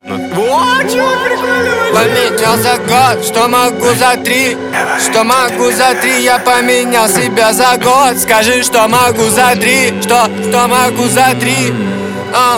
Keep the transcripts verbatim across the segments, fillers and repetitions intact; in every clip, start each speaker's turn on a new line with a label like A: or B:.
A: Вот чего прикольно.
B: Поменялся год, что могу за три, что могу за три, я поменял себя за год. Скажи, что могу за три, что, что могу за три, а.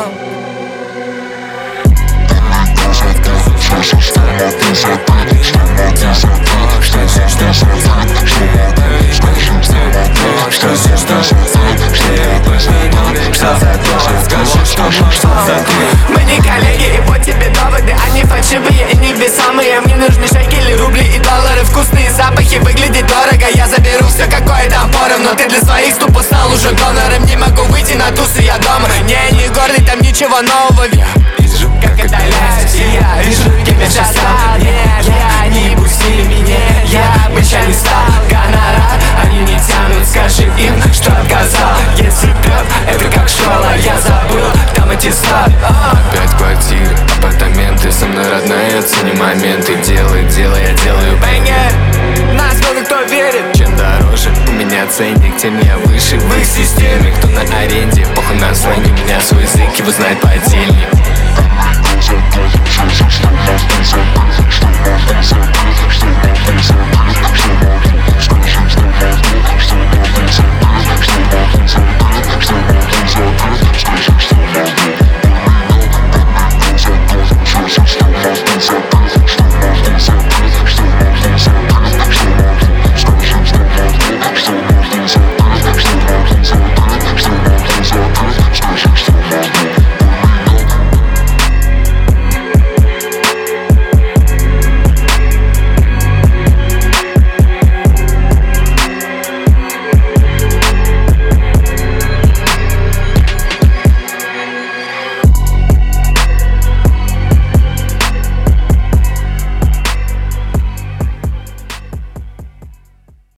A: Мы не коллеги, и вот тебе доводы. Они фальшивые и невесомые. Мне нужны шекели, рубли и доллары. Вкусные запахи, выглядит дорого. Я заберу все, какое там пором. Но ты для своих тупо стал уже донором. Не могу выйти на тусы, я дома. Не, не гордый, там ничего нового. Я вижу, как отдаляюсь, и я вижу, кем я сейчас стал. Нет, я не пустили меня. Я бы не стал гонорар. Они не тянут, скажи им, что отказал. Если пьет, это как школа. Я забыл, там аттестат.
C: Опять квартиры, апартаменты. Со мной родная, оцени моменты. Делай, делай, я делаю
A: бэнгер. Нас много кто верит.
C: Чем дороже у меня ценник, тем я выше в их системе. Кто на аренде, похуй на сленге. Меня свой язык, его знает по